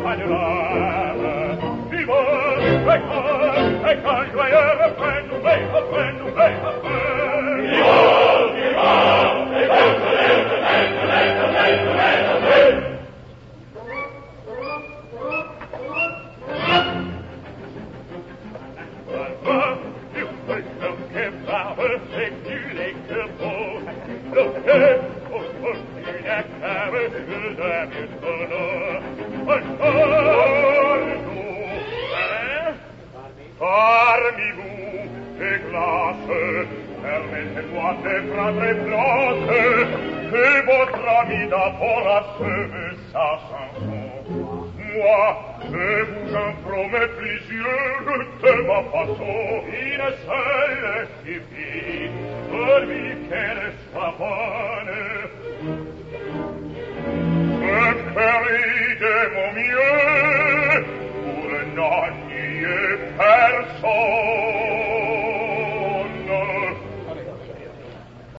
campagne vivons, et qu'un joyeux refrain nous met, refrain nous met, refrain. Vivons, vivons, et parmi vous, et glace, permettez-moi de prendre place, que votre ami d'abord achève sa chanson. Moi, je vous en promets plusieurs de ma façon, une seule suffit, pourvu qu'elle soit bonne. Je ferai de mon mieux pour n'ennuyer personne.